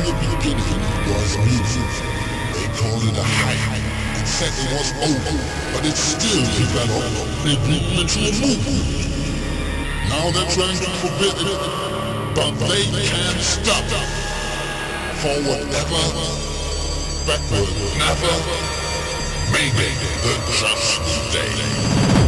the beginning was music. They called it a hype. It said it was over, but it still developed and grew into a movement. Now they're trying to forbid it, but they can't stop it. Forward ever, backward never, maybe the just day.